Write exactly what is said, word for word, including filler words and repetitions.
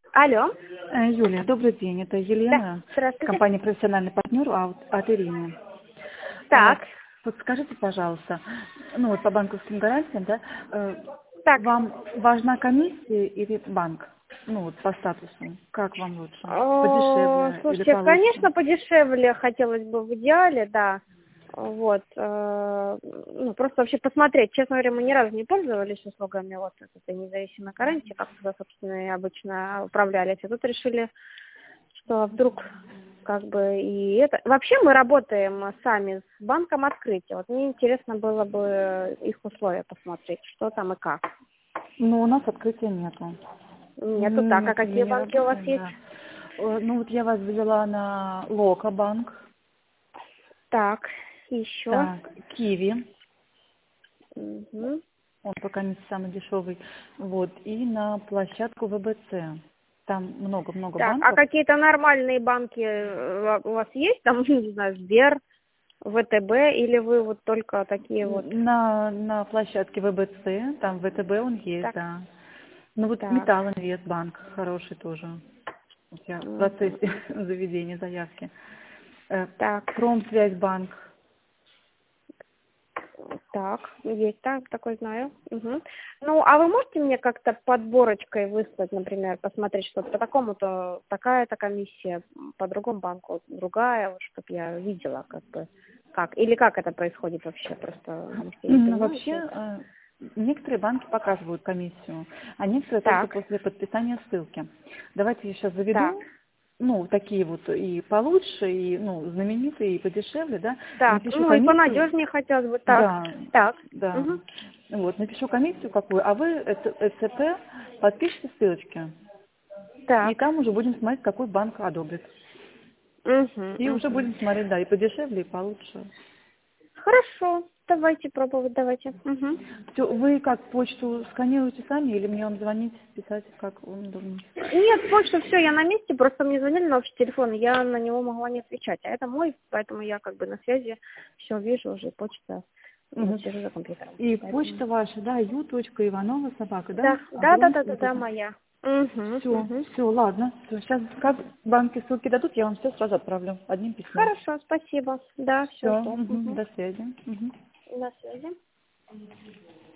Алло. Э, Юлия, добрый день. Это Да, Елена, здравствуйте. компания «Профессиональный партнер» от, от Ирины. Э, Так, Вот скажите, пожалуйста, ну вот по банковским гарантиям, да, э, так. вам важна комиссия или банк? Ну вот по статусу. Как вам лучше? Э, Подешевле или Слушайте, получше? конечно, подешевле хотелось бы в идеале, да. Вот. э, Ну, просто вообще посмотреть. Честно говоря, мы ни разу не пользовались услугами вот этой независимой гарантии, как туда, собственно, и обычно управлялись. А тут решили, что вдруг как бы и это. Вообще мы работаем сами с банком открытия. Вот мне интересно было бы их условия посмотреть, что там и как. Ну, у нас открытия нету. Нету, так. М, А Мы какие не банки у вас работаем, есть? да. Э, Ну вот я вас завела на Лока банк, Так, еще. так, Киви. Мгм. Он пока не самый дешевый. Вот. И на площадку вэ бэ цэ. Там много-много Так, а банков. какие-то нормальные банки э, у вас есть? Там, не знаю, Сбер, вэ тэ бэ, или вы вот только такие вот? На, на площадке вэ бэ цэ, там вэ тэ бэ он есть, Так, да. Ну вот так. Металл Инвест банк хороший тоже. Вот я в Мгм, процессе мгм. заведения заявки. Э, Так, Промсвязьбанк. так, есть так, такой знаю. Мгм. Ну, а вы можете мне как-то подборочкой выслать, например, посмотреть, что по такому-то такая-то комиссия, по другому банку другая, вот, чтобы я видела, как бы, как, или как это происходит вообще, просто, может, я не Ну, понимаю вообще, все это. э, некоторые банки показывают комиссию, а некоторые только Так, после подписания ссылки. Давайте я сейчас так, заведу, ну, такие вот и получше, и, ну, знаменитые, и подешевле, да, так, напишу ну и комиссию, понадежнее хотелось бы, так, да, так, да, угу. вот, напишу комиссию какую, а вы э цэ пэ подпишите ссылочки, и Так, там уже будем смотреть, какой банк одобрит. угу, И уже угу. будем смотреть, да, и подешевле, и получше. Хорошо, давайте пробовать, давайте. Угу. Все, вы как почту сканируете сами или мне вам звонить, писать, как вам удобно? Нет, почта, все, я на месте, просто мне звонили на общий телефон, и я на него могла не отвечать. А это мой, поэтому я как бы на связи, все вижу уже, почта, вот Мгм. сижу за компьютером. И Поэтому... почта ваша, да, ю точка иванова собака, да? Да, да, да, да, Абронский да, вот да, это. моя. Угу, Все, угу. все, ладно. Все, сейчас как банки ссылки дадут, я вам все сразу отправлю одним письмом. Хорошо, спасибо. Да, все, Все, жду. Угу. до связи. Мгм. На связи.